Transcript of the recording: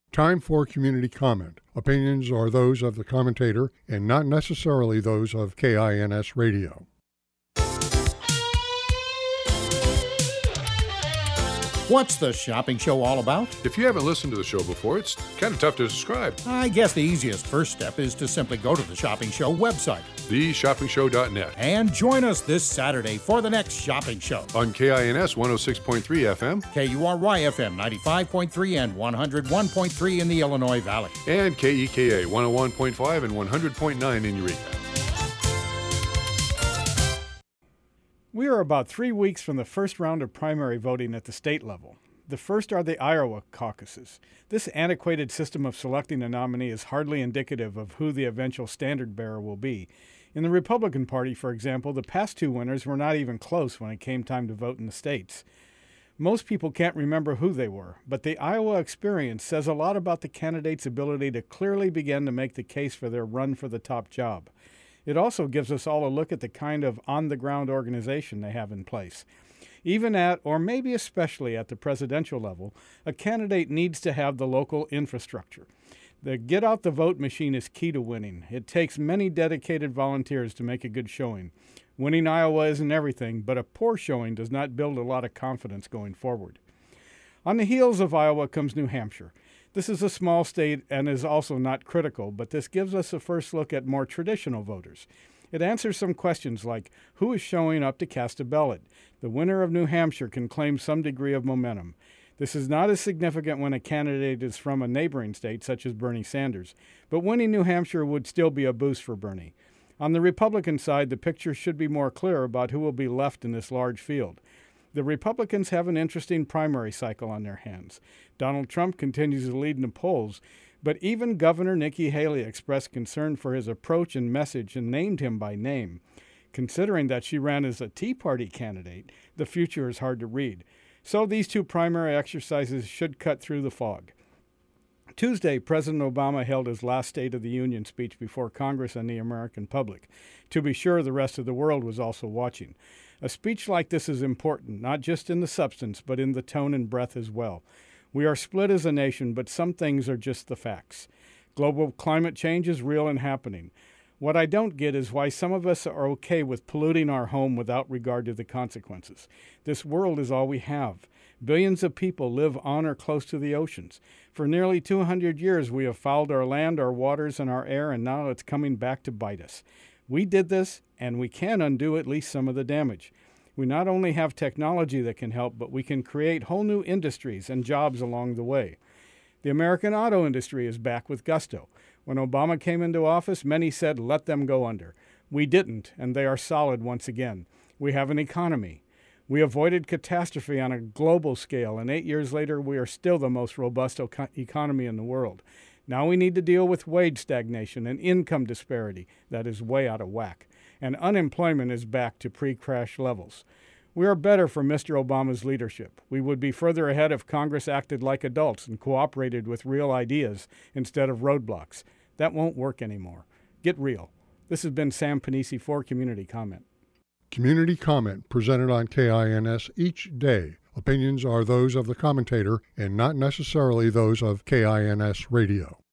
Time for community comment. Opinions are those of the commentator and not necessarily those of KINS Radio. What's the shopping show all about? If you haven't listened to the show before, it's kind of tough to describe. I guess the easiest first step is to simply go to the Shopping Show website. TheShoppingShow.net. And join us this Saturday for the next shopping show. On KINS 106.3 FM. KURY FM 95.3 and 101.3 in the Illinois Valley. And KEKA 101.5 and 100.9 in Eureka. We are about 3 weeks from the first round of primary voting at the state level. The first are the Iowa caucuses. This antiquated system of selecting a nominee is hardly indicative of who the eventual standard bearer will be. In the Republican Party, for example, the past two winners were not even close when it came time to vote in the states. Most people can't remember who they were, but the Iowa experience says a lot about the candidate's ability to clearly begin to make the case for their run for the top job. It also gives us all a look at the kind of on-the-ground organization they have in place. Even at, or maybe especially at the presidential level, a candidate needs to have the local infrastructure. The get-out-the-vote machine is key to winning. It takes many dedicated volunteers to make a good showing. Winning Iowa isn't everything, but a poor showing does not build a lot of confidence going forward. On the heels of Iowa comes New Hampshire. This is a small state and is also not critical, but this gives us a first look at more traditional voters. It answers some questions like, who is showing up to cast a ballot? The winner of New Hampshire can claim some degree of momentum. This is not as significant when a candidate is from a neighboring state, such as Bernie Sanders, but winning New Hampshire would still be a boost for Bernie. On the Republican side, the picture should be more clear about who will be left in this large field. The Republicans have an interesting primary cycle on their hands. Donald Trump continues to lead in the polls, but even Governor Nikki Haley expressed concern for his approach and message and named him by name. Considering that she ran as a Tea Party candidate, the future is hard to read. So these two primary exercises should cut through the fog. Tuesday, President Obama held his last State of the Union speech before Congress and the American public. To be sure, the rest of the world was also watching. A speech like this is important, not just in the substance, but in the tone and breath as well. We are split as a nation, but some things are just the facts. Global climate change is real and happening. What I don't get is why some of us are okay with polluting our home without regard to the consequences. This world is all we have. Billions of people live on or close to the oceans. For nearly 200 years, we have fouled our land, our waters, and our air, and now it's coming back to bite us. We did this, and we can undo at least some of the damage. We not only have technology that can help, but we can create whole new industries and jobs along the way. The American auto industry is back with gusto. When Obama came into office, many said, let them go under. We didn't, and they are solid once again. We have an economy. We avoided catastrophe on a global scale, and 8 years later, we are still the most robust economy in the world. Now we need to deal with wage stagnation and income disparity that is way out of whack, and unemployment is back to pre-crash levels. We are better for Mr. Obama's leadership. We would be further ahead if Congress acted like adults and cooperated with real ideas instead of roadblocks. That won't work anymore. Get real. This has been Sam Panisi for Community Comment. Community Comment presented on KINS each day. Opinions are those of the commentator and not necessarily those of KINS Radio.